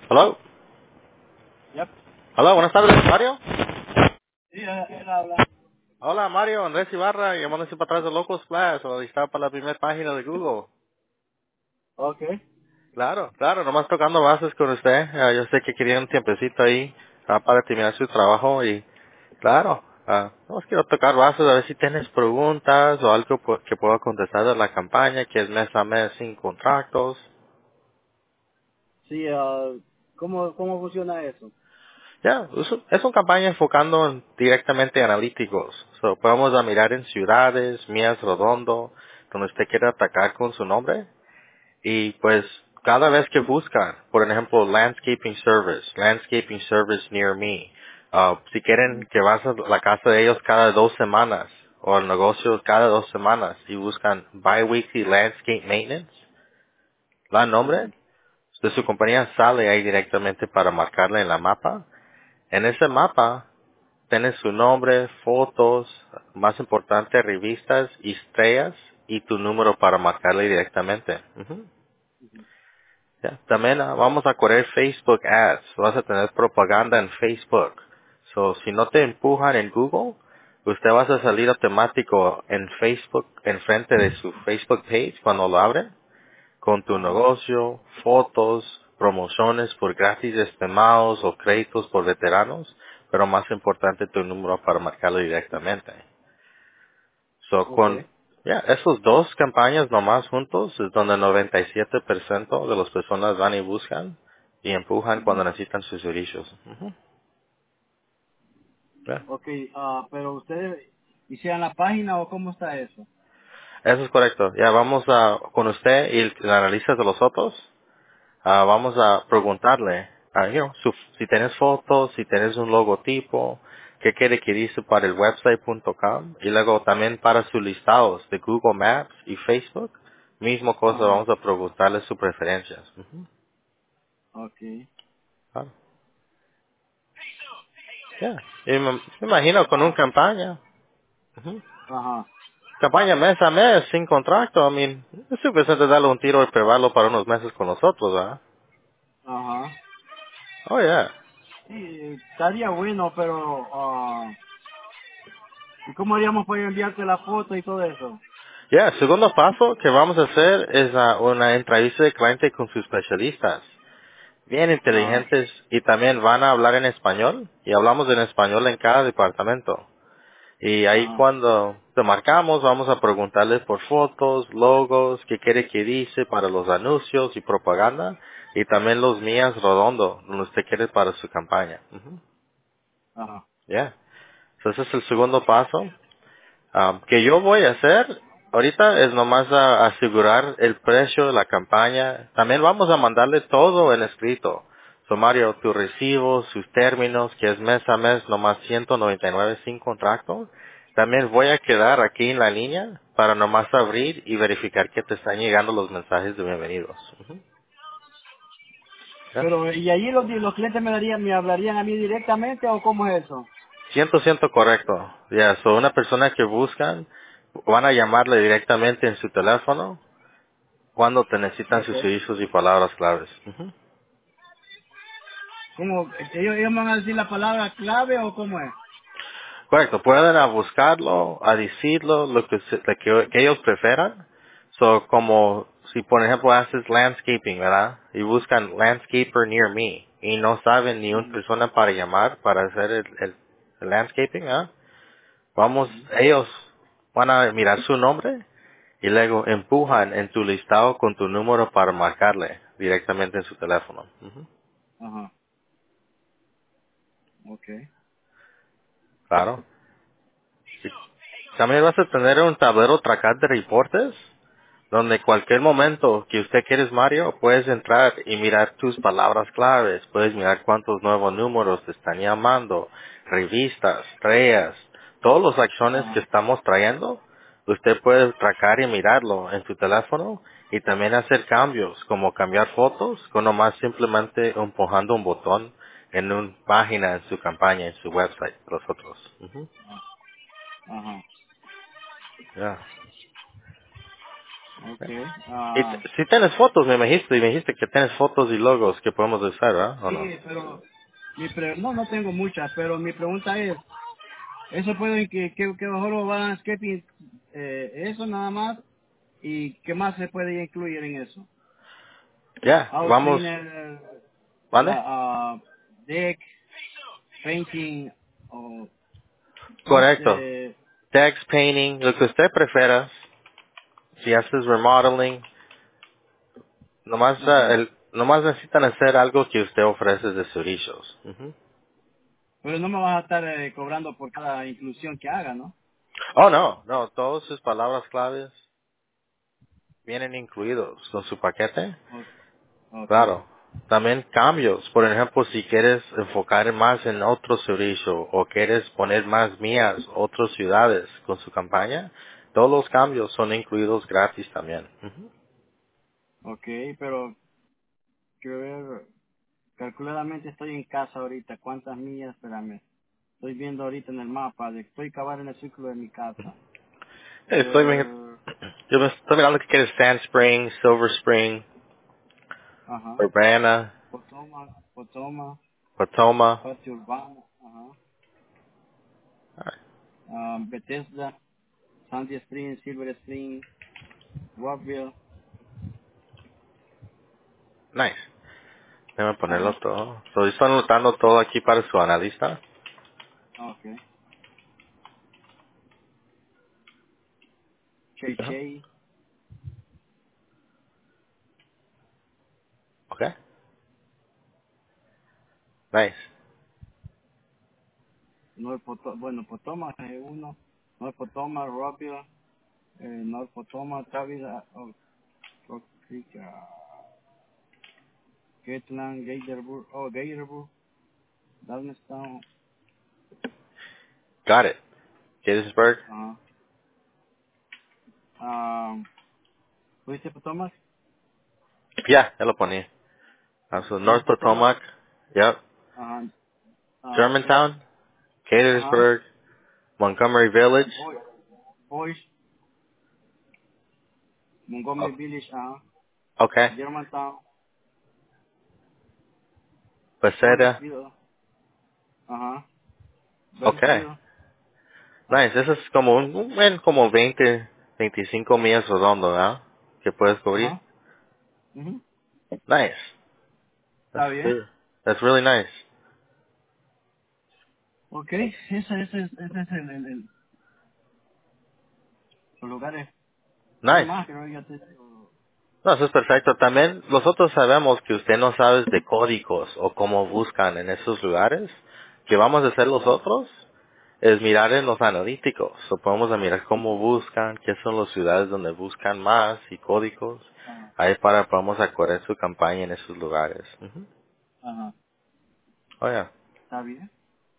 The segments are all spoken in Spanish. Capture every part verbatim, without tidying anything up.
Hello. Yep. Hola, buenas tardes, Mario. Sí, él, él habla. Hola, Mario, Andrés Ibarra, llamándose para atrás de Local Splash, o está para la primera página de Google. Ok. Claro, claro, nomás tocando bases con usted. Ah, yo sé que quería un tiempecito ahí ah, para terminar su trabajo y, claro, ah, nomás quiero tocar bases a ver si tienes preguntas o algo pu- que pueda contestar de la campaña, que es mes a mes sin contratos. Sí, ah, ¿cómo, ¿cómo funciona eso? Ya, es, es una campaña enfocando en- directamente en analíticos. So, podemos a mirar en ciudades, Mías Redondo, donde usted quiera atacar con su nombre. Y pues, cada vez que buscan, por ejemplo, landscaping service, landscaping service near me, ah, si quieren que vas a la casa de ellos cada dos semanas, o el negocio cada dos semanas, y buscan bi-weekly landscape maintenance, la nombre Ujú. de su compañía sale ahí directamente para marcarle en la mapa. En ese mapa, tienes su nombre, fotos, más importante, revistas, estrellas y tu número para marcarle directamente. Ujú. Ya. También ah, vamos a correr Facebook Ads. Vas a tener propaganda en Facebook. So, si no te empujan en Google, usted vas a salir automático en Facebook, enfrente de su Facebook page cuando lo abren, con tu Ajá. negocio, fotos, promociones por gratis estimados o créditos por veteranos, pero más importante tu número para marcarlo directamente. So, Ok. con ya esos dos campañas nomás juntos es donde noventa y siete por ciento de las personas van y buscan y empujan Ujú. cuando necesitan sus servicios. Ujú. Ya. Ok, ah, pero ustedes hicieron la página o cómo está eso? Eso es correcto. Ya vamos a, con usted y el analista de los otros. Ah, vamos a preguntarle, ah, you know, su- si tienes fotos, si tienes un logotipo, qué quiere que dice para el website punto com y luego también para sus listados de Google Maps y Facebook, mismo cosa, Ajá. vamos a preguntarle sus preferencias. Ujú. Ok. Ah, ya. Y me, me imagino con una Ah, campaña, ujú, ajá. campaña mes a mes, sin contrato, I mean, es suficiente darle un tiro y probarlo para unos meses con nosotros, ¿verdad? Ajá. Oh, yeah. Sí, estaría bueno, pero ah, ¿y cómo haríamos para enviarte la foto y todo eso? Ya, el segundo paso que vamos a hacer es ah, una entrevista de cliente con sus especialistas. Bien Ajá. inteligentes y también van a hablar en español y hablamos en español en cada departamento. Y ahí Ajá. cuando te marcamos vamos a preguntarles por fotos, logos, qué quiere que dice para los anuncios y propaganda y también los mías redondo, donde usted quiere para su campaña. Ujú. Ajá. Ya. Entonces ese es el segundo paso. Um, que yo voy a hacer ahorita es nomás a- asegurar el precio de la campaña. También vamos a mandarle todo en escrito. Sumario, tu recibo, sus términos, que es mes a mes, nomás ciento noventa y nueve sin contrato. También voy a quedar aquí en la línea para nomás abrir y verificar que te están llegando los mensajes de bienvenidos. Ujú. ¿Ya? Pero, ¿y allí los, los clientes me darían, me hablarían a mí directamente o cómo es eso? cien por ciento correcto. Ya, so una persona que buscan, van a llamarle directamente en su teléfono cuando te necesitan Ok. sus servicios y palabras claves. Ujú. ¿Cómo? ¿Ellos, ellos me van a decir la palabra clave o cómo es? Correcto, pueden a buscarlo, a decirlo, lo que, se- lo que, que ellos prefieran. So, como si por ejemplo haces landscaping, ¿verdad? Y buscan landscaper near me y no saben ni una Ujú, persona para llamar para hacer el, el- el landscaping, ¿verdad? Vamos, ujú. ellos van a mirar su nombre y luego empujan en tu listado con tu número para marcarle directamente en su teléfono. Ujú. Ajá. Ok. Claro. Sí. También vas a tener un tablero tracar de reportes, donde cualquier momento que usted quieres, Mario, puedes entrar y mirar tus palabras claves, puedes mirar cuántos nuevos números te están llamando, revistas, estrellas, todas las acciones que Ajá. estamos trayendo, usted puede tracar y mirarlo en su teléfono y también hacer cambios, como cambiar fotos, con nomás simplemente empujando un botón en una página en su campaña, en su website, los otros. Ujú. Ajá. Ya. Okay. Y Ah, t- si tienes fotos, me dijiste, y me dijiste que tienes fotos y logos que podemos usar, ¿verdad? ¿O no? sí, pero mi pre no, no tengo muchas, pero mi pregunta es, ¿eso puede que, que, que mejor lo van a landscaping, eh, eso nada más? ¿Y qué más se puede incluir en eso? Ya, House vamos, cleaner, ¿vale? la, ah, deck, painting, o cómo Correcto. se... Text painting, lo que usted prefiera. Si haces remodeling, nomás, ah, Ajá. el, nomás necesitan hacer algo que usted ofrece de servicios. Ujú. Pero no me vas a estar eh, cobrando por cada inclusión que haga, ¿no? Oh, no, no, todas sus palabras claves vienen incluidos con su paquete. O- Ok. Claro. También cambios. Por ejemplo, si quieres enfocar más en otro servicio o quieres poner más mías, otras ciudades con su campaña, todos los cambios son incluidos gratis también. Ujú. Ok, pero quiero ver, calculadamente estoy en casa ahorita. ¿Cuántas millas? Espérame. Estoy viendo ahorita en el mapa. De, estoy acabando en el círculo de mi casa. Estoy, mi- Eh, yo me estoy mirando que quieres Sand Spring, Silver Spring, ajá. Urbana, Potoma, Potoma, Potoma. Patio Urbano, ajá. Ah, Ah, Bethesda, Sandy Spring, Silver Spring, Rockville. nice. Déjame ponerlo Ajá. todo. So, estoy anotando todo aquí para su analista. Ok. Che Ajá. Che, Okay. Nice. North Potoma, bueno, Potoma es uno. North Potoma, Rockville, eh, North Potoma, Travis, ah, oh, Rock Creek, ah, Gatland, Gatorburg, oh, Gatorburg, Darnestown, Got it. Gettysburg. ajá. Ah, ¿fuiste Potomac? Ya, ya lo poní. Ah, so North North Potomac, Potomac. Yep. ajá. Ah, Germantown. ajá. Gettysburg. Montgomery Village. Boy, Boys, Montgomery Oh, Village, ajá. okay. Germantown, Becerra. Huntersville, ajá. Okay. Bellsville, Nice. Eso es como un, un buen como veinte, veinticinco millas redondo, ¿verdad? Que puedes cubrir. ajá. Ujú. Nice. That's Está bien. good. That's really nice. Ok, ese, ese, ese es el, el, el- los lugares. Hay Nice. más, creo que ya te digo. No, eso es perfecto. También nosotros sabemos que usted no sabe de códigos o cómo buscan en esos lugares. Que vamos a hacer Ah, nosotros es mirar en los analíticos. O podemos a mirar cómo buscan, qué son las ciudades donde buscan más y códigos. ajá, Ahí para podemos acordar su campaña en esos lugares. Ujú. ajá. Oh, yeah. Está bien.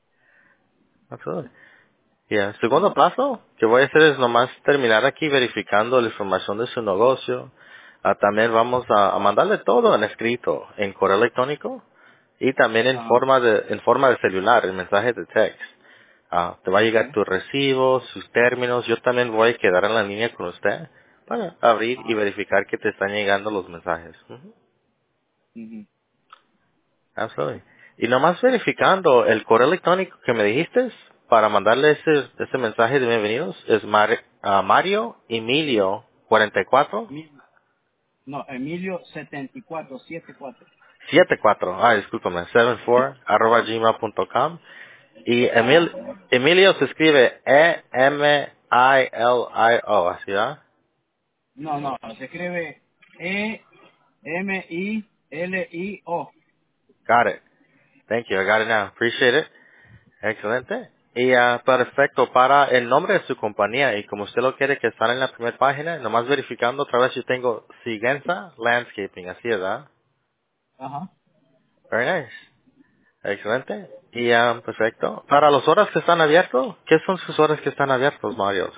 Absolutely. Y el segundo Ajá, paso que voy a hacer es nomás terminar aquí verificando la información de su negocio. Ah, también vamos a, a mandarle todo en escrito, en correo electrónico y también en ajá. forma de, en forma de celular, en mensaje de text. Ah, te va a Ok. llegar tu recibo, sus términos. Yo también voy a quedar en la línea con usted para abrir y Ajá. verificar que te están llegando los mensajes. Ujú. Ujú. Absolutely. Y nomás verificando el correo electrónico que me dijiste para mandarle ese, ese mensaje de bienvenidos es Mar- ah, Mario Emilio cuarenta y cuatro Emilio- No, Emilio setenta y cuatro, setenta y cuatro. setenta y cuatro ah, discúlpame, setenta y cuatro arroba gmail punto com. Y Emil, Ajá. Emilio se escribe E M I L I O, ¿así va? No, no, se escribe E M I L I O. Got it. Thank you, I got it now. Appreciate it. Excelente. Y ah, perfecto, para el nombre de su compañía y como usted lo quiere que salga en la primera página, nomás verificando otra vez yo tengo Sigenza Landscaping, así es, ¿verdad? Ajá. Very nice. Excelente. Y ah, perfecto. Para las horas que están abiertos, ¿qué son sus horas que están abiertos, Mario?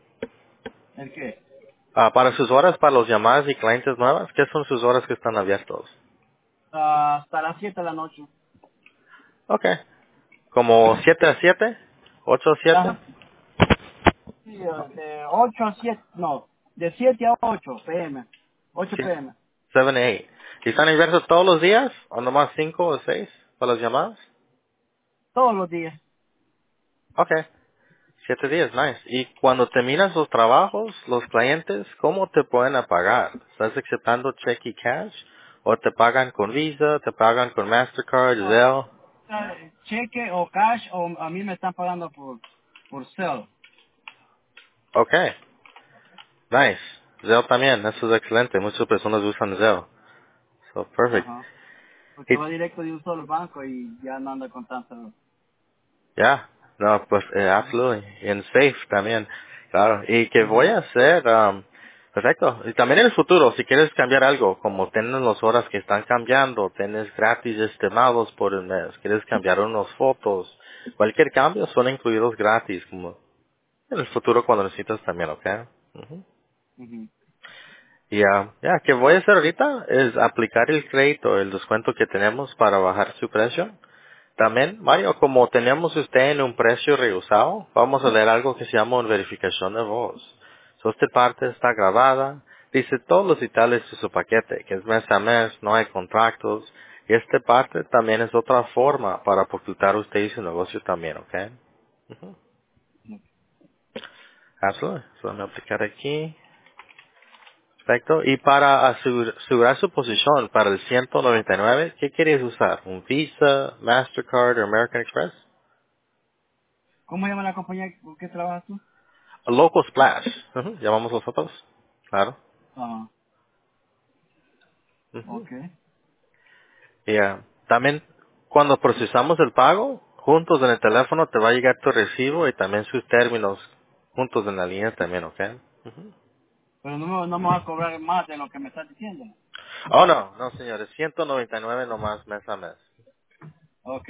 ¿El qué? Ah, para sus horas, para los llamadas y clientes nuevas, ¿qué son sus horas que están abiertos? Ah, hasta las siete de la noche. Ok. ¿Como siete a siete? ¿ocho a siete? Ajá. Sí, eh, de ocho a siete, no. De siete a ocho pm. ocho Sí. pm. siete a ocho. ¿Y están abiertos todos los días? ¿O nomás cinco o seis para las llamadas? Todos los días. Okay. Siete días, nice. Y cuando terminas los trabajos, los clientes, ¿cómo te pueden pagar? ¿Estás aceptando cheque y cash? ¿O te pagan con Visa? ¿Te pagan con Mastercard, No, Zelle? eh, cheque o cash o a mí me están pagando por, por cel. Okay. Nice. Zelle también, eso es excelente. Muchas personas usan Zelle. So, perfect. Ajá. Porque Y, va directo de un solo banco y ya no anda con tanto. ya, no, pues, eh, absolutely. En safe también. Claro. Y que voy Ujú, a hacer, um, perfecto. Y también en el futuro, si quieres cambiar algo, como tienes las horas que están cambiando, tienes gratis estimados por el mes, quieres cambiar unas fotos, cualquier cambio son incluidos gratis, como en el futuro cuando necesitas también, ¿ok? Ujú. ujú. Y ya, ya, que voy a hacer ahorita es aplicar el crédito, el descuento que tenemos para bajar su precio. También, Mario, como tenemos usted en un precio rehusado, vamos a leer algo que se llama una verificación de voz. So, esta parte está grabada, dice todos los detalles de su paquete, que es mes a mes, no hay contratos, y esta parte también es otra forma para ocultar usted y su negocio también, ¿ok? Ujú. Absolutely. So, voy a aplicar aquí. Perfecto. Y para asegur- asegurar su posición para el ciento noventa y nueve, ¿qué quieres usar? ¿Un Visa, Mastercard o American Express? ¿Cómo llama la compañía con que trabajas tú? Local Splash. Ujú, llamamos nosotros. Claro. Ajá. Ujú. Ok. Y ah, también cuando procesamos el pago, juntos en el teléfono te va a llegar tu recibo y también sus términos juntos en la línea también, ¿ok? Ujú. Pero no, me- no me vas a cobrar más de lo que me estás diciendo. Oh, no, no señores, ciento noventa y nueve nomás mes a mes. Ok.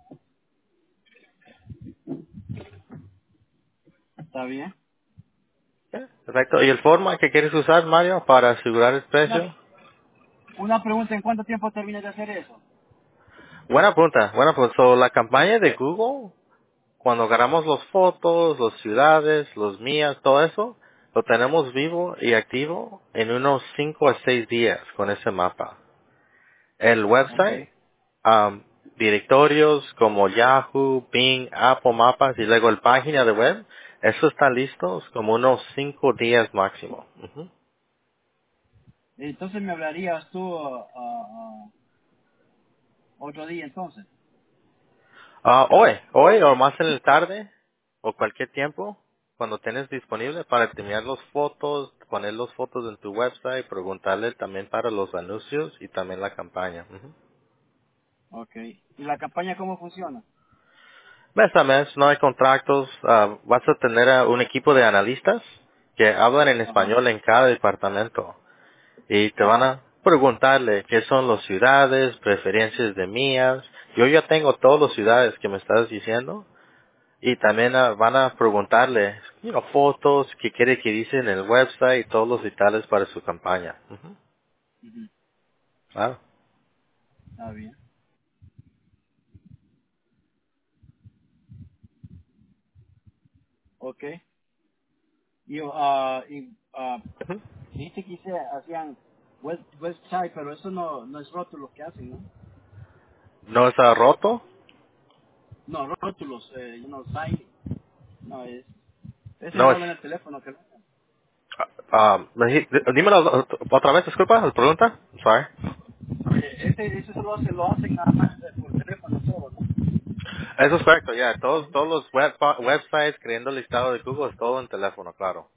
Está bien. ¿Ok? Perfecto. ¿Y el forma que quieres usar, Mario, para asegurar el Una, precio? una pregunta, ¿en cuánto tiempo terminas de hacer eso? Buena pregunta. Bueno, pues so, la campaña de Google, cuando agarramos las fotos, las ciudades, los mías, todo eso, lo tenemos vivo y activo en unos cinco a seis días con ese mapa. El Ok. website, um, directorios como Yahoo, Bing, Apple Mapas y luego el página de web, eso está listo como unos cinco días máximo. Ujú. Entonces me hablarías tú ah, ah, ah, otro día entonces. Ah, hoy, hoy o más en la tarde o cualquier tiempo cuando tenés disponible para terminar las fotos, poner las fotos en tu website, preguntarle también para los anuncios y también la campaña. Ujú. Ok. ¿Y la campaña cómo funciona? Mes a mes, no hay contratos, ah, vas a tener a un equipo de analistas que hablan en Ajá. español en cada departamento y te van Ajá. a preguntarle qué son las ciudades, preferencias de mías. Yo ya tengo todas las ciudades que me estás diciendo. Y también ah, van a preguntarle you know, fotos, qué quiere que dice en el website y todos los detalles para su campaña. Ujú. Ujú. Claro. Está bien. Ok. Y, ah, y ah, Ujú. dijiste que hice- hacían web, website, pero eso no, no es rótulos que hacen, ¿no? ¿No está roto? No, rótulos, eh, you know, sign. No, es, ese No es... solo en el teléfono que lo hacen. ah, ah, me di- dímelo otra vez, disculpa, la pregunta. I'm sorry. Oye, ese, ese solo se lo hacen nada más eh, por teléfono todo, ¿no? Eso es correcto, ya. Todos, todos los web, websites creando el listado de Google es todo en teléfono, claro.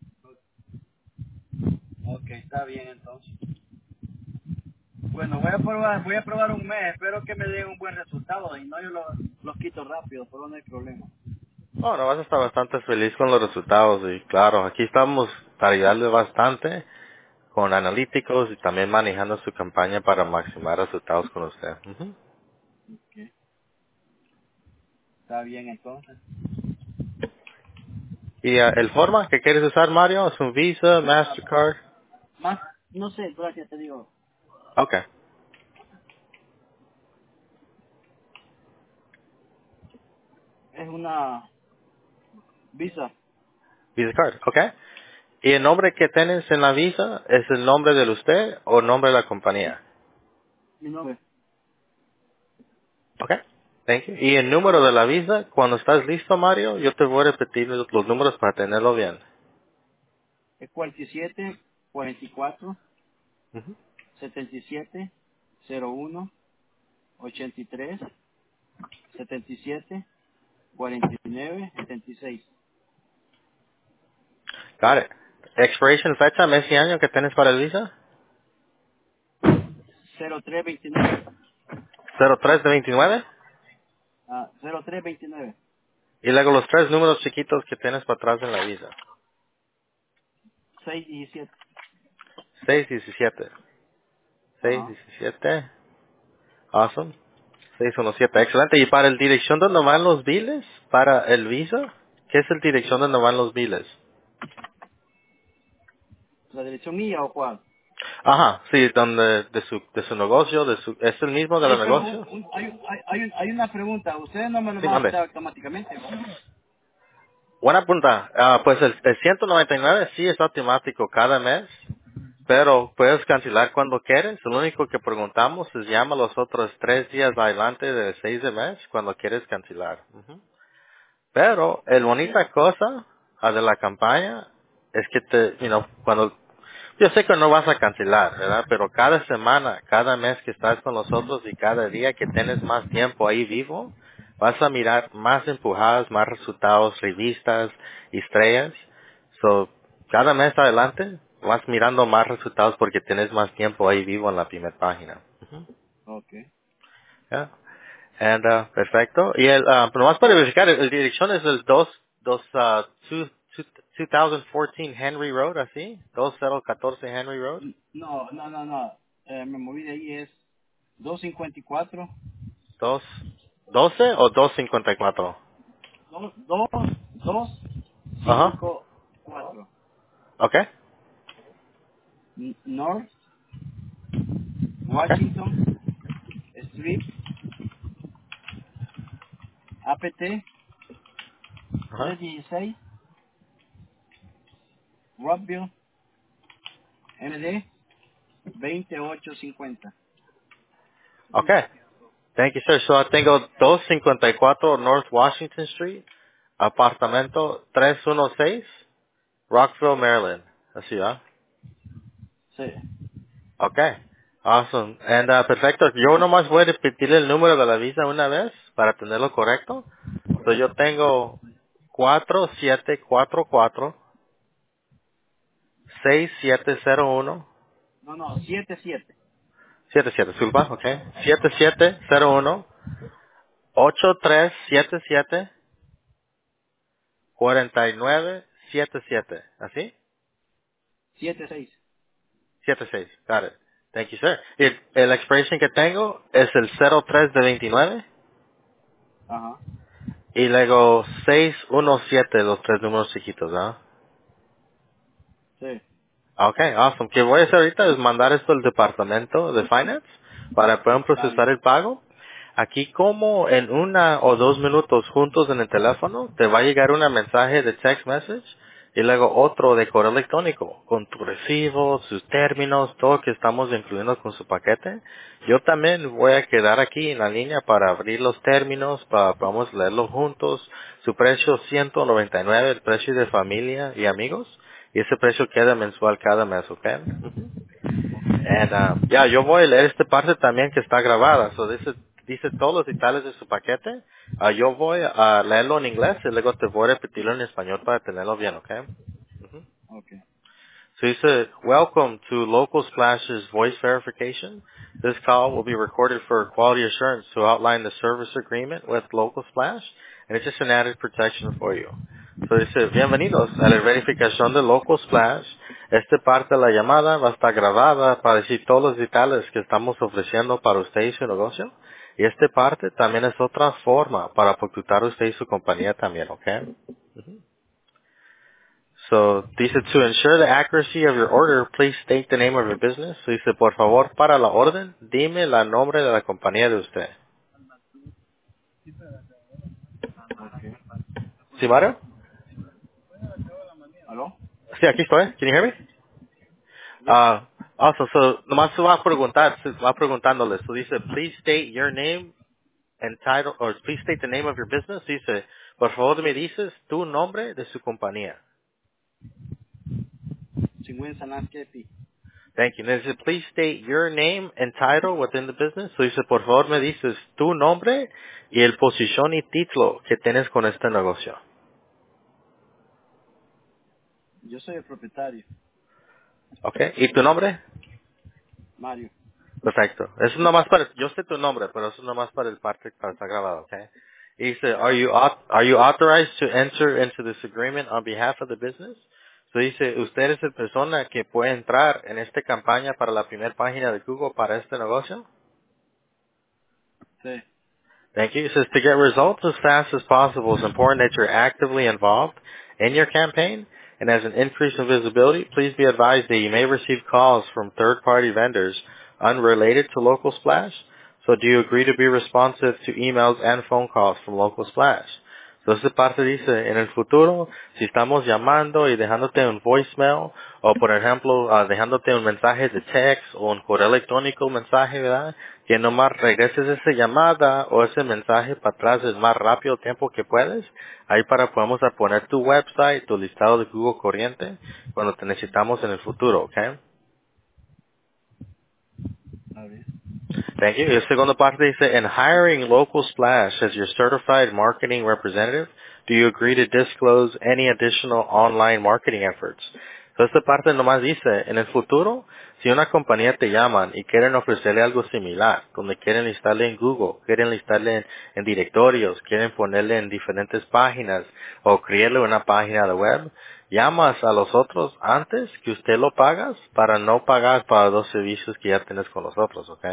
Ok, está bien entonces. Bueno, voy a probar, voy a probar un mes, espero que me den un buen resultado y no yo lo- los quito rápido, pero no hay problema. Oh, no, vas a estar bastante feliz con los resultados y claro, aquí estamos para ayudarle bastante con analíticos y también manejando su campaña para maximizar resultados con usted. Ujú. Ok, está bien entonces. ¿Y eh, el forma que quieres usar, Mario? ¿Es un Visa, Ah, Mastercard? más, no sé, gracias, te digo, Okay. es una visa. Visa Card, okay. ¿Y el nombre que tienes en la visa es el nombre de usted o el nombre de la compañía? Mi nombre. Okay. Thank you. Y el número de la visa, cuando estás listo, Mario, yo te voy a repetir los, los números para tenerlo bien. Es cuarenta y siete, cuarenta y cuatro, Ujú. setenta y siete, cero uno, ochenta y tres, setenta y siete, cuarenta y nueve, setenta y seis. Got it. Expiration fecha, mes y año que tienes para el visa. cero tres veintinueve. cero tres de veintinueve. Ah, cero tres veintinueve. Y luego los tres números chiquitos que tienes para atrás en la visa. seis diecisiete. seis diecisiete. seis Ajá. diecisiete. Awesome. seis diecisiete. Excelente. ¿Y para el dirección donde van los biles? Para el visa. ¿Qué es el dirección donde van los biles? ¿La dirección mía o cuál? Ajá, sí, donde, de su, de su negocio, de su, ¿es el mismo de Sí, los pero un- negocios? un- hay, hay, hay, un- hay una pregunta. Ustedes no me lo Sí, van a mande. mandar automáticamente, ¿no? Buena punta. Ah, pues el, el ciento noventa y nueve sí es automático cada mes, pero puedes cancelar cuando quieres. Lo único que preguntamos es llama los otros tres días adelante del seis de mes cuando quieres cancelar. Ujú. Pero el bonita cosa ah, de la campaña es que te, you know, cuando yo sé que no vas a cancelar, ¿verdad? Pero cada semana, cada mes que estás con nosotros y cada día que tienes más tiempo ahí vivo, vas a mirar más empujadas, más resultados, revistas, estrellas. So, cada mes adelante vas mirando más resultados porque tienes más tiempo ahí vivo en la primera página. Ok. ¿Ya? And, uh, perfecto. Y el, uh, pero más para verificar, el, el dirección es el dos, dos, uh, two, two, two thousand fourteen Henry Road, así, dos mil catorce Henry Road. No, no, no, no. Eh, me moví de ahí, es doscientos cincuenta y cuatro. Dos, doce o dos cincuenta y cuatro. dos, dos, dos, Ajá. cinco, cuatro. Okay. North Okay. Washington Street, A P T Ajá. trescientos dieciséis, Rockville, M D veintiocho cincuenta. Okay. Thank you, sir. So tengo dos cincuenta y cuatro North Washington Street, apartamento trescientos dieciséis, Rockville, Maryland. Así, ¿ah? Sí. Okay. Awesome. And, uh, perfecto. Yo nomás voy a repetir el número de la visa una vez para tenerlo correcto. So yo tengo cuatro siete cuatro cuatro seis siete cero uno No, no, siete siete. siete siete, disculpa, okay. siete siete cero uno ocho tres siete siete cuatro nueve siete siete. ¿Así? siete seis. siete seis. Got it. Thank you, sir. Y el, el expiration que tengo es el cero tres de veintinueve Ajá. y luego seis uno siete, los tres números chiquitos, ¿no? Sí. Okay, awesome. ¿Qué voy a hacer ahorita es mandar esto al departamento de finance para que puedan Está procesar bien. el pago. Aquí como en una o dos minutos juntos en el teléfono te va a llegar un mensaje de text message y luego otro de correo electrónico con tu recibo, sus términos, todo que estamos incluyendo con su paquete. Yo también voy a quedar aquí en la línea para abrir los términos, para podamos leerlos juntos. Su precio ciento noventa y nueve, el precio de familia y amigos. Y ese precio queda mensual cada mes, ¿ok? Ujú. And, uh, ya, yo voy a leer esta parte también que está grabada. So dice, dice todos los detalles de su paquete. Ah, yo voy a leerlo en inglés y luego te voy a repetirlo en español para tenerlo bien, ¿ok? Ujú. Ok. So he said, welcome to Local Splash's voice verification. This call will be recorded for quality assurance to outline the service agreement with Local Splash, and it's just an added protection for you. So dice, bienvenidos a la verificación de Local Splash. Esta parte de la llamada va a estar grabada para decir todos los detalles que estamos ofreciendo para usted y su negocio. Y esta parte también es otra forma para ocultar usted y su compañía también, ¿ok? So, dice, to ensure the accuracy of your order, please state the name of your business. So, dice, por favor, para la orden, dime la nombre de la compañía de usted. Ok. ¿Sí, Mario? ¿Aló? Sí, aquí estoy. Can you hear me? Yep. Uh, also, so, nomás se va a preguntar, se va preguntándole. So dice, please state your name and title, or please state the name of your business. Dice, por favor me dices tu nombre de su compañía. Chingüen Sanaskepi. Thank you. And dice, please state your name and title within the business. So dice, por favor me dices tu nombre y el posición y título que tienes con este negocio. Yo soy el propietario, Okay. ¿Y tu nombre? Mario. Perfecto. Eso es nomás para, yo sé tu nombre, pero eso es nomás para el parte que está grabado, okay? Y dice, are you, au- are you authorized to enter into this agreement on behalf of the business? So dice, usted es la persona que puede entrar en esta campaña para la primera página de Google para este negocio? Sí, Thank you. It says to get results as fast as possible, it's important that you're actively involved in your campaign. And as an increase in visibility, please be advised that you may receive calls from third-party vendors unrelated to Local Splash. So do you agree to be responsive to emails and phone calls from Local Splash? Entonces parte dice, en el futuro, si estamos llamando y dejándote un voicemail, o por ejemplo, ah, dejándote un mensaje de text o un correo electrónico, un mensaje, ¿verdad? Que nomás regreses esa llamada o ese mensaje para atrás el más rápido tiempo que puedes. Ahí para podemos a poner tu website, tu listado de Google corriente, cuando te necesitamos en el futuro, ¿ok? está bien. Thank you. Y la segunda parte dice, in hiring Local Splash as your certified marketing representative, do you agree to disclose any additional online marketing efforts? So esta parte nomás dice, en el futuro, si una compañía te llaman y quieren ofrecerle algo similar, donde quieren listarle en Google, quieren listarle en, en directorios, quieren ponerle en diferentes páginas o crearle una página de web, llamas a los otros antes que usted lo pagas para no pagar para los servicios que ya tienes con los otros, ¿ok?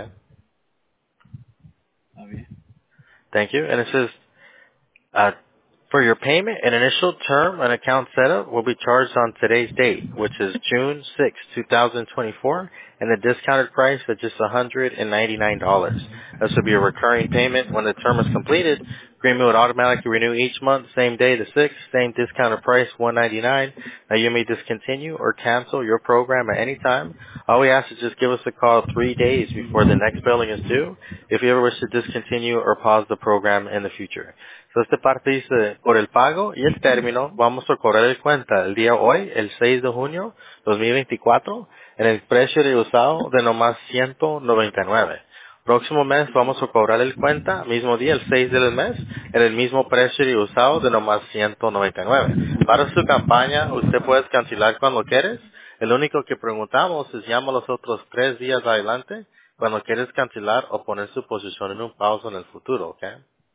Está bien. Thank you. And it says, uh, for your payment, an initial term and account setup will be charged on today's date, which is June sixth, twenty twenty-four, and the discounted price of just one hundred ninety-nine dollars. This will be a recurring payment when the term is completed. Agreement would automatically renew each month, same day, the sixth, same discounted price, one hundred ninety-nine dollars. Now you may discontinue or cancel your program at any time. All we ask is just give us a call three days before the next billing is due if you ever wish to discontinue or pause the program in the future. So esta parte dice, por el pago y el término, vamos a cobrar el cuenta el día hoy, el seis de junio dos mil veinticuatro, en el precio de usado de nomás ciento noventa y nueve. Próximo mes vamos a cobrar el cuenta, mismo día, el seis del mes, en el mismo precio de usado de nomás ciento noventa y nueve. Para su campaña, usted puede cancelar cuando quieres. El único que preguntamos es llama los otros tres días adelante cuando quieres cancelar o poner su posición en un pausa en el futuro, ¿ok?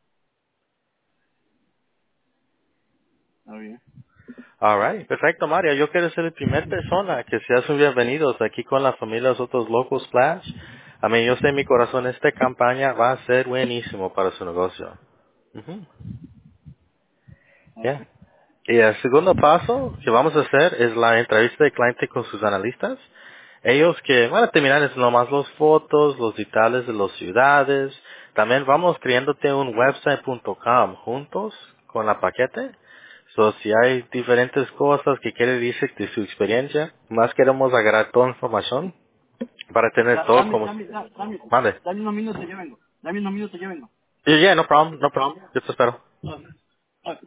Está bien. Alright, perfecto, Mario. Yo quiero ser la primera persona que seas un bienvenidos aquí con la familia de los otros Local Splash. A mí, yo sé en mi corazón, esta campaña va a ser buenísimo para su negocio. Ujú. Ok. Yeah. Y el segundo paso que vamos a hacer es la entrevista de cliente con sus analistas. Ellos que van a terminar es nomás las fotos, los detalles de las ciudades. También vamos creándote un website punto com juntos con la paquete. So, si hay diferentes cosas que quiere decir de su experiencia, más queremos agarrar toda la información para tener Da- todo Dame, como... dame, da- dame, Mande. dame unos minutos, yo vengo. Dame unos minutos, yo vengo. Yeah, yeah, no problem, no problem. Yo te espero. Ok. Ok.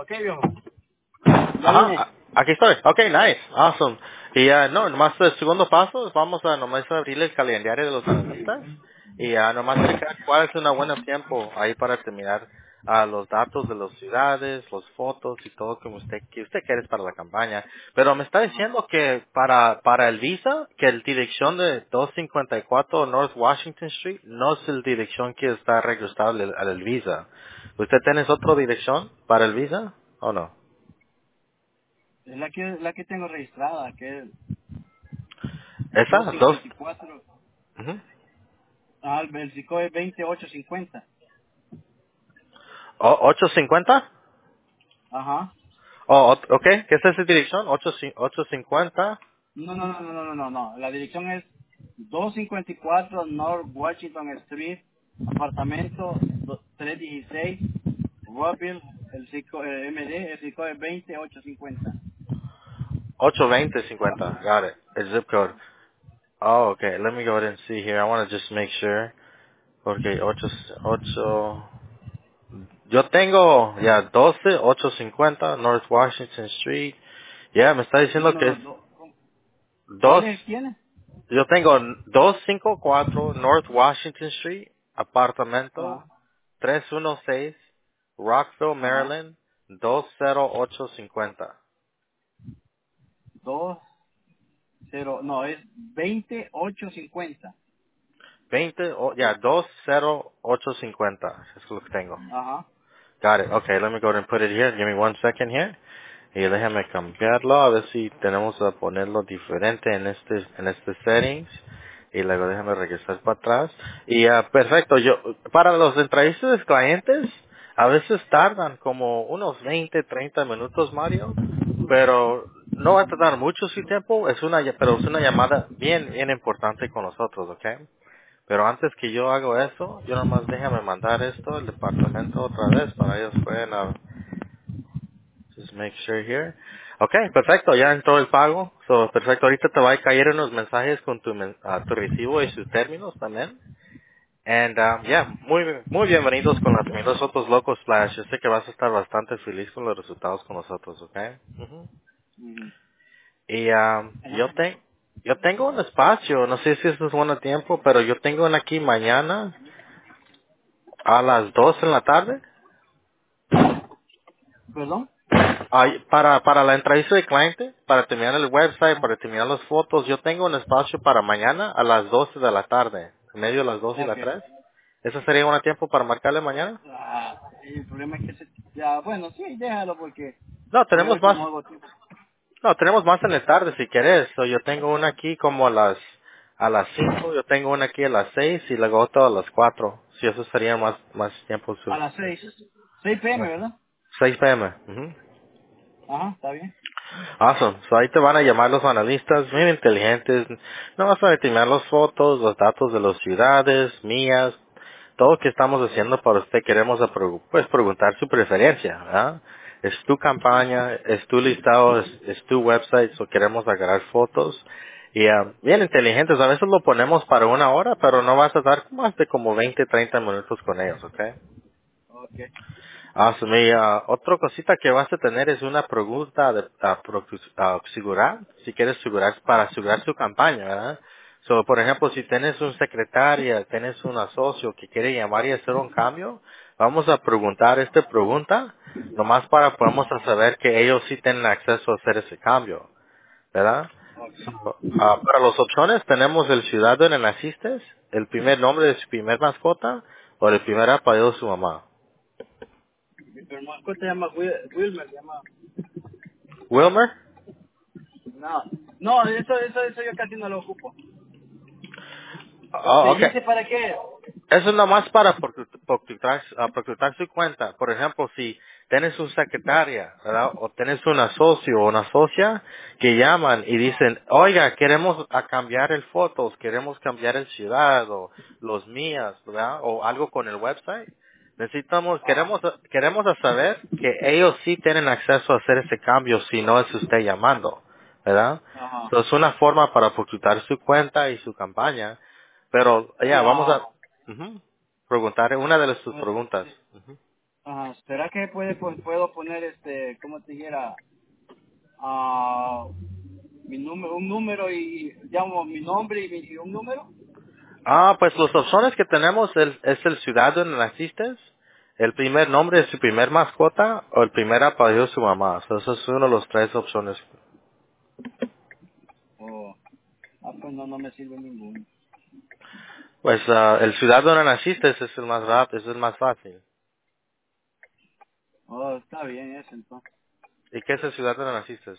Ok, viejo. Ya Ajá, vine. a- aquí estoy. Okay, nice, awesome. Y ya, no, nomás el segundo paso, vamos a nomás abrir el calendario de los analistas y ya nomás checar cuál es un buen tiempo ahí para terminar a los datos de las ciudades, las fotos y todo que usted que usted quiere para la campaña. Pero me está Ajá. diciendo que para para el visa, que el dirección de doscientos cincuenta y cuatro North Washington Street no es el dirección que está registrado al, al visa. ¿Usted tiene otra dirección para el visa o no? Es la que, la que tengo registrada, que es ¿Esa? ¿Dos? doscientos cincuenta y cuatro. Ujú. Ah, el Bélgico es veintiocho cincuenta. ¿O- ¿ochocientos cincuenta? Ajá. Oh, ot- ok, ¿qué es esa dirección? ocho ochocientos cincuenta. No, no, no, no, no, no, no, no. La dirección es doscientos cincuenta y cuatro North Washington Street, apartamento do- trescientos dieciséis, Rockville, el cinco, eh, M D, el cinco es veintiocho cincuenta. ochocientos veinte cincuenta. Got it. El zip code. Oh, okay. Let me go ahead and see here. I want to just make sure. Porque ocho, ocho. Yo tengo, ya, doce ochocientos cincuenta North Washington Street. Ya, me está No, diciendo no, que no. es do- ¿cómo? dos. ¿Cuál es? ¿Quién es? Yo tengo doscientos cincuenta y cuatro North Washington Street, apartamento Ajá, trescientos dieciséis, Rockville, ajá. Maryland, dos cero ocho cincuenta. Dos, cero, no, es veintiocho cincuenta. veinte, oh, ya, dos cero ocho cincuenta. Eso es lo que tengo. Ajá. Got it. Okay, let me go ahead and put it here. Give me one second here. Y déjame cambiarlo a ver si tenemos que ponerlo diferente en este, en este settings. Y luego déjame regresar para atrás. Y ah, perfecto, yo, para los entrevistas de clientes, a veces tardan como unos veinte, treinta minutos, Mario. Pero no va a tardar mucho su tiempo, es una, pero es una llamada bien, bien importante con nosotros, ¿ok? Pero antes que yo hago eso, yo nomás déjame mandar esto al departamento otra vez para ellos pueden ah, just make sure here. Okay, perfecto, ya entró el pago. So, perfecto, ahorita te va a caer unos mensajes con tu, men- ah, tu recibo y sus términos también. And um, yeah, muy muy bienvenidos con las primeros otros locos Flash. Yo sé que vas a estar bastante feliz con los resultados con nosotros, ¿ok? Ujú. Ujú. Y um, Ajá. yo te yo tengo un espacio, no sé si eso es buen tiempo, pero yo tengo una aquí mañana a las dos en la tarde. ¿Perdón? Ay, para, para la entrevista de cliente, para terminar el website, para terminar las fotos, yo tengo un espacio para mañana a las doce de la tarde, en medio de las dos y Ok. las tres. ¿Eso sería un tiempo para marcarle mañana? Ah, el problema es que se, ya, bueno, sí, déjalo porque No, voy a tenemos ver más, cómo hago tiempo. no, tenemos más en la tarde si querés. So, yo tengo una aquí como a las, a las cinco, yo tengo una aquí a las seis y luego otra a las cuatro. Si eso sería más, más tiempo su, A las seis. seis pm, ¿verdad? seis p m. Ujú. Ajá, está bien. Awesome. So ahí te van a llamar los analistas muy inteligentes. No vas a determinar las fotos, los datos de las ciudades, mías, todo lo que estamos haciendo para usted. Queremos a pregu- pues preguntar su preferencia, ¿verdad? Es tu campaña, es tu listado, es, es tu website, so queremos agarrar fotos. Y ah, bien inteligentes, a veces lo ponemos para una hora, pero no vas a dar más de como veinte, treinta minutos con ellos, ¿ok? Ok. Ah, sí, mi, ah, otra cosita que vas a tener es una pregunta de ah, pro- ah, asegurar, si quieres asegurar, para asegurar su campaña, ¿verdad? So, por ejemplo, si tienes un secretaria, tienes un socio que quiere llamar y hacer un cambio, vamos a preguntar esta pregunta, nomás para podemos saber que ellos sí tienen acceso a hacer ese cambio, ¿verdad? Ok. So, ah, para las opciones tenemos el ciudad donde naciste, el primer nombre de su primer mascota o el primer apellido de su mamá. Pero Marco se llama Wil- Wilmer, se llama. Wilmer? No, no, eso, eso, eso yo casi no lo ocupo. Oh, ¿Me okay. dijiste para qué? Eso es nomás para procu- procurar, ah, procurar su cuenta. Por ejemplo, si tienes un secretaria, ¿verdad? O tienes un socio o una socia que llaman y dicen, oiga, queremos a cambiar el fotos, queremos cambiar el ciudad o los mías, ¿verdad? O algo con el website. Necesitamos, Ajá, queremos, queremos saber que ellos sí tienen acceso a hacer ese cambio si no es usted llamando, ¿verdad? ajá. Entonces, es una forma para ocultar su cuenta y su campaña. Pero, Sí, ya, vamos ah, a ujú, preguntar una de sus pues, preguntas. sí. Ujú. Ajá. ¿Será que puede, pues, puedo poner este, como te dijera, ah, mi número, un número y llamo mi nombre y, mi- y un número? Ah, pues las opciones que tenemos el- es el ciudad donde naciste, el primer nombre de su primer mascota o el primer apellido de su mamá. So, eso es uno de las tres opciones. O, ah, pues no, no me sirve ninguno. Pues ah, el ciudad donde naciste es el más rápido, es el más fácil. Oh, está bien eso entonces. ¿Y qué es el ciudad donde naciste?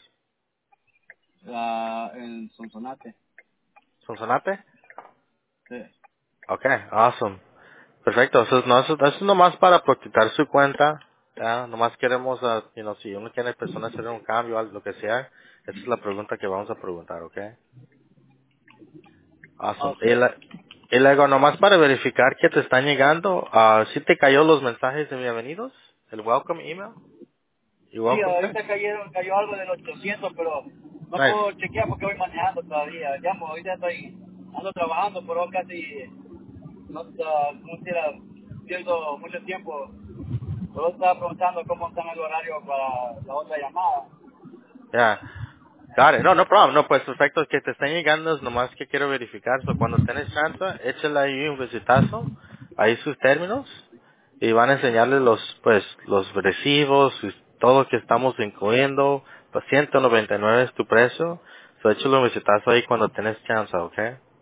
Ah, en Sonsonate. ¿Sonsonate? Sí. Okay, awesome. Perfecto, eso es, no, eso, eso es nomás para protectar su cuenta, ya, nomás queremos, ah, you know, si uno quiere personas hacer un cambio, algo, lo que sea, esa es la pregunta que vamos a preguntar, ¿ok? Awesome. Ok. Y, la- y luego, nomás para verificar que te están llegando, ah, ¿sí te cayó los mensajes de bienvenidos? ¿El welcome email? ¿Y Sí, welcome text? ahorita cayeron, cayó algo del ochocientos, pero no Nice. puedo chequear porque voy manejando todavía. Llamo, ahorita estoy, ando trabajando, pero casi no está, no estuviera pierdo mucho tiempo. Solo estaba preguntando cómo está el horario para la otra llamada. Ya. Got it. No, no problem. No, pues perfecto. Que te estén llegando es nomás que quiero verificar. So, cuando tenés chance, échale ahí un visitazo, ahí sus términos, y van a enseñarle los, pues, los recibos, y todo lo que estamos incluyendo. Pues ciento noventa y nueve es tu precio. So, échale un visitazo ahí cuando tenés chance, ¿ok?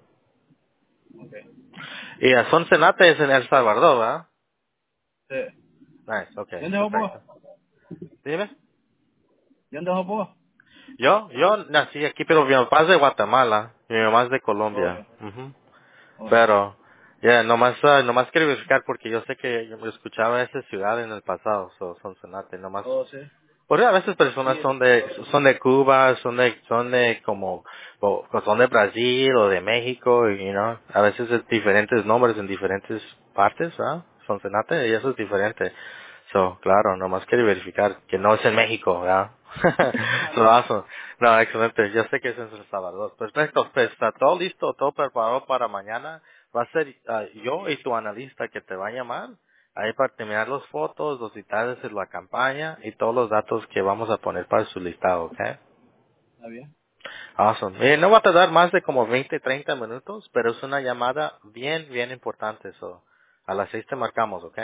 Ok. Y a Sonsonate es en El Salvador, ¿verdad? Sí. Nice, ok, ¿Y dónde sos vos? perfecto. Dime. ¿Y dónde sos vos? Yo, yo nací aquí, pero mi papá es de Guatemala, y mi mamá es de Oh, Colombia. ya. Ujú. Oh, ya. Pero, ya, nomás, ah, nomás quiero verificar porque yo sé que yo escuchaba esa ciudad en el pasado, so, Sonsonate, nomás. Oh, sí. Porque a veces personas Sí, son de, son de Cuba, son de, son de como, o o son de Brasil o de México, y, you know, a veces es diferentes nombres en diferentes partes, ¿ah? Sonsonate, y eso es diferente. So, claro, nomás quiero verificar que no es en México, ¿verdad? ah, So, no. awesome. No, excelente. Yo sé que es en El Salvador. Perfecto, pues está todo listo, todo preparado para mañana. Va a ser ah, yo y tu analista que te va a llamar ahí para terminar las fotos, los detalles de la campaña y todos los datos que vamos a poner para su listado, ¿ok? Está bien. Awesome. Eh, no va a tardar más de como veinte, treinta minutos, pero es una llamada bien, bien importante. So, a las seis te marcamos, ¿ok?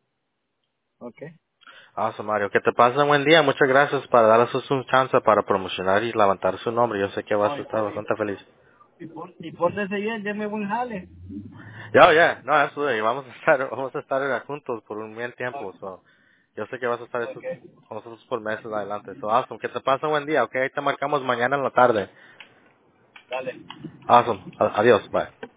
Ok. Awesome, Mario. Que te pase un buen día. Muchas gracias para darles un chance para promocionar y levantar su nombre. Yo sé que vas Oh, a y, estar por, y, bastante feliz. y, por, y pórtese bien, déme buen jale. Ya, ya, no, eso, y vamos a estar, vamos a estar juntos por un buen tiempo. Ok. So, yo sé que vas a estar estos- Ok. con nosotros por meses adelante. So, awesome. Que te pase un buen día, ¿ok? Ahí te marcamos mañana en la tarde. Dale. Awesome. A- Adiós. Bye.